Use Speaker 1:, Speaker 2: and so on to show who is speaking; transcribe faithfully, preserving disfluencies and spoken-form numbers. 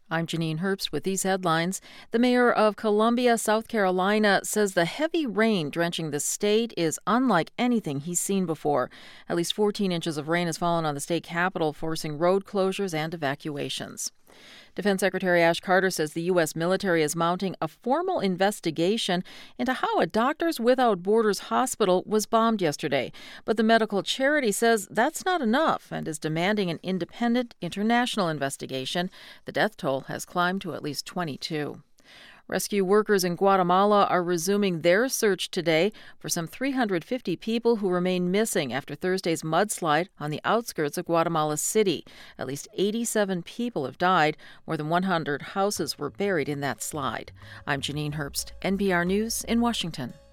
Speaker 1: I'm Janine Herbst with these headlines. The mayor of Columbia, South Carolina, says the heavy rain drenching the state is unlike anything he's seen before. At least fourteen inches of rain has fallen on the state capitol, forcing road closures and evacuations. Defense Secretary Ash Carter says the U S military is mounting a formal investigation into how a Doctors Without Borders hospital was bombed yesterday. But the medical charity says that's not enough and is demanding an independent international investigation. The death toll has climbed to at least twenty-two. Rescue workers in Guatemala are resuming their search today for some three hundred fifty people who remain missing after Thursday's mudslide on the outskirts of Guatemala City. At least eighty-seven people have died. More than one hundred houses were buried in that slide. I'm Janine Herbst, N P R News in Washington.